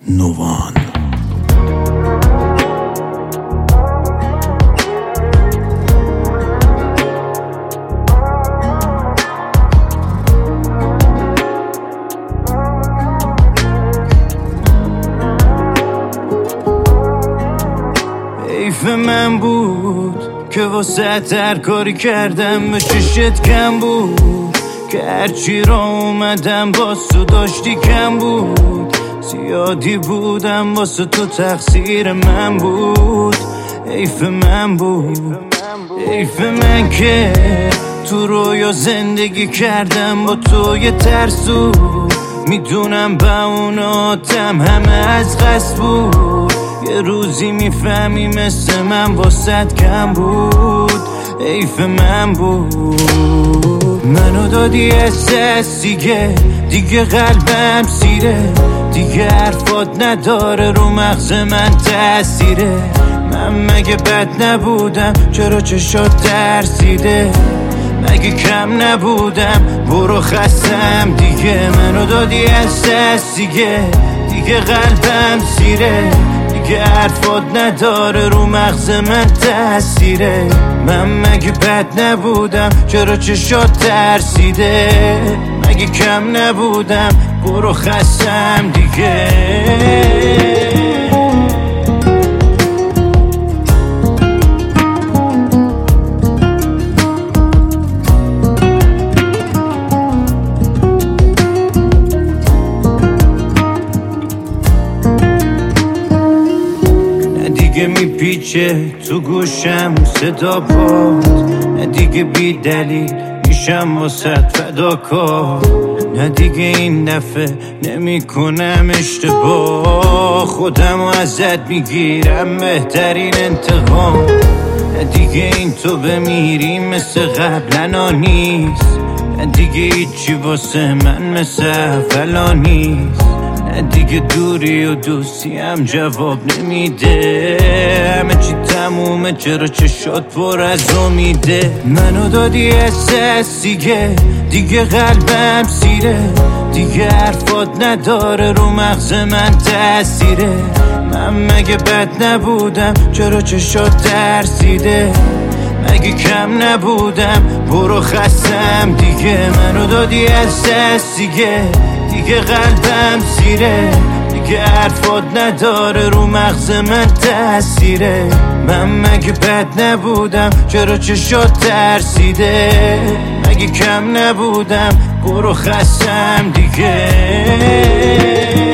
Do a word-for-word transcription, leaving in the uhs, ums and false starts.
نوان. حیف من بود که واسه هر کاری کردم به چشت کم بود، که هرچی را اومدم باز تو داشتی کم بود. زیادی بودم واسه تو تقصیر من بود. حیف من بود، حیف من که تو رویا زندگی کردم با تو یه ترسو. میدونم با اوناتم همه از قصد بود. یه روزی میفهمی مثل من واسد کم بود. حیف من بود. منو دادی احساس دیگه دیگه قلبم سیره، دیگه حرفات نداره رو مغز من تأثیره. من مگه بد نبودم چرا چشات ترسیده؟ مگه کم نبودم برو خستم دیگه. منو دادی احساس دیگه دیگه قلبم سیره، دیگه حرفات نداره رو مغز من تأثیره. من مگه بد نبودم چرا چشات ترسیده؟ مگه کم نبودم برو خستم دیگه. دیگه میپیچه تو گوشم صدا باد، نه دیگه بی دلیل میشم واسه فداکار. نه دیگه این دفعه نمی کنم اشتباه، خودم ازت میگیرم بهترین انتقام. نه دیگه این تو بمیری مثل قبلنا نیست، نه دیگه هیچی واسه من مثل اولا نیست. نه دیگه دوری و دوستی هم جواب نمیده، همه چی تمومه چرا چشات پر از امیده. منو دادی احساس دیگه دیگه قلبم سیره، دیگه حرفات نداره رو مغز من تأثیره. من مگه بد نبودم چرا چشات ترسیده؟ مگه کم نبودم برو خستم دیگه. منو دادی احساس دیگه دیگه قلبم سیره، دیگه حرفات نداره رو مغز من تأثیره. من مگه بد نبودم چرا چشات ترسیده؟ مگه کم نبودم برو خستم دیگه.